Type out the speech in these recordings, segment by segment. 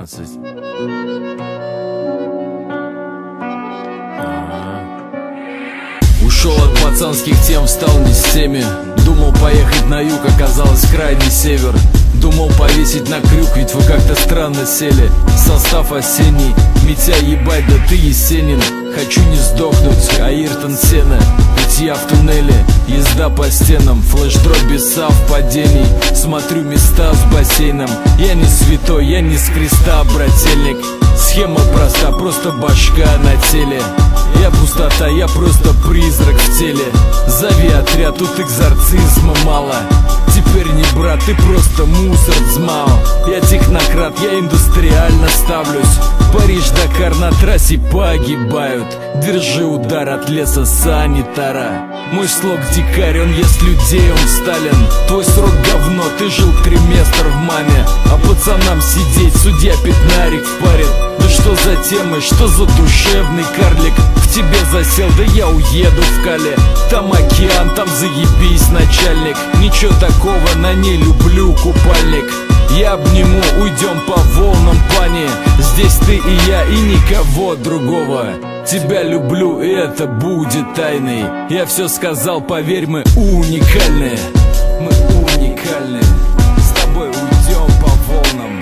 19. Ушел от пацанских тем, встал не с теми. Думал поехать на юг, оказалось крайний север. Думал повесить на крюк, ведь вы как-то странно сели. Состав осенний, Митя, ебать, да ты Есенин. Хочу не сдохнуть, Аиртон Сена. Ведь я в туннеле, езда по стенам. Флеш-дроп без совпадений. Смотрю места с бассейном. Я не святой, я не с креста, брательник. Схема проста, просто башка на теле. Я пустота, я просто призрак в теле. Зови отряд, тут экзорцизма мало. Теперь не брат, ты просто мусор дзмао. Я технократ, я индустриально ставлюсь. Париж-Дакар на трассе погибают. Держи удар от леса санитара. Мой слог дикарь, он ест людей, он Сталин. Твой срок говно, ты жил триместр в маме. А пацанам сидеть, судья пятнарик впарит. Да что за темы, что за душевный карлик? В тебе засел, да я уеду в Кале. Там океан, там заебись, начальник. Ничего такого, на ней люблю купальник. Я обниму, уйдем по волнам, пани. Здесь ты и я, и никого другого. Тебя люблю, и это будет тайной. Я все сказал, поверь, мы уникальные. Мы уникальные. С тобой уйдем по волнам.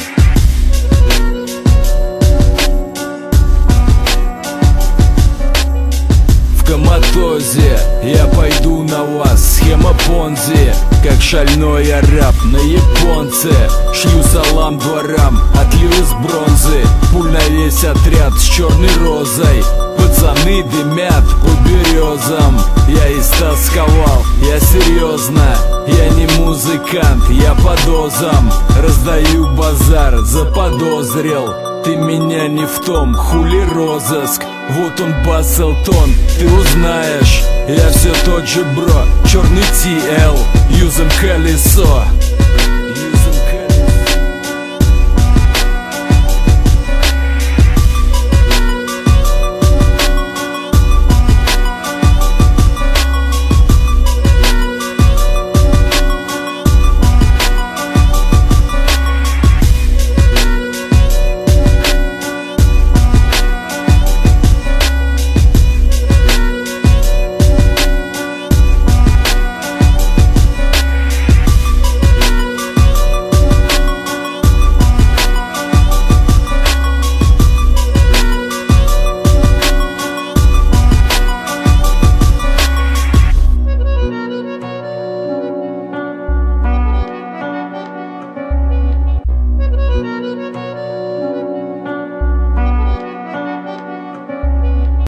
В коматозе я пойду на вас. Схема Понзи, как шальной араб на японце. Шлю салам дворам, отлил из бронзы. Пуль на весь отряд с черной розой. Пацаны дымят по березам. Я истосковал, я серьезно. Я не музыкант, я по дозам. Раздаю базар, заподозрил. Ты меня не в том, хули розыск. Вот он Басселтон, ты узнаешь. Я все тот же бро, черный TL, юзом колесо.